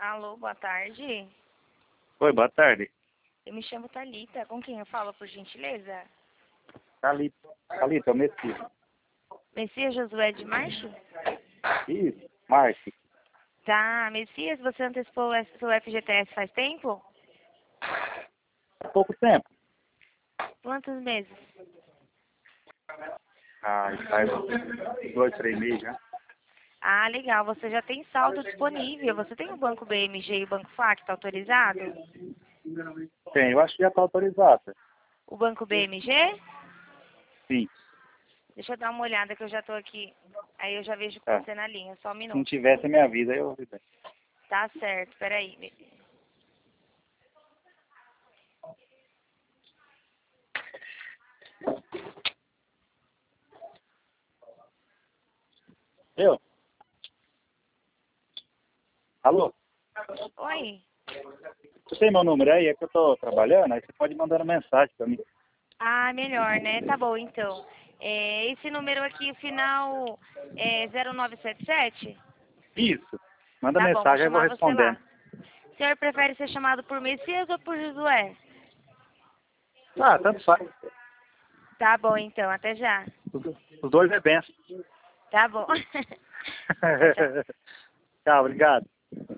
Alô, boa tarde. Oi, boa tarde. Eu me chamo Thalita. Com quem eu falo, por gentileza? Thalita, é o Messias. Messias Josué de Marchi? Isso, Marte. Tá, Messias, você antecipou o seu FGTS faz tempo? Há pouco tempo. Quantos meses? Faz uns 2, 3 meses já. Ah, legal. Você já tem saldo disponível. Você tem o Banco BMG e o Banco FAC, autorizado? Tem, eu acho que já está autorizado. O Banco BMG? Sim. Deixa eu dar uma olhada que eu já tô aqui. Aí eu já vejo com Tá. você na linha. Só um Se não minuto. tiver, você me avisa, aí eu ouvi bem. Tá certo. Peraí. Eu? Alô? Oi. Você tem meu número aí? É que eu tô trabalhando, aí você pode mandar uma mensagem pra mim. Ah, melhor, né? Tá bom, então. Esse número aqui, o final é 0977? Isso. Manda Tá bom, vou mensagem, aí eu vou chamar você respondendo. lá. O senhor prefere ser chamado por Messias ou por Josué? Ah, tanto faz. Tá bom, então. Até já. Os dois é benção. Tá bom. Tchau, tchau. Tchau, obrigado.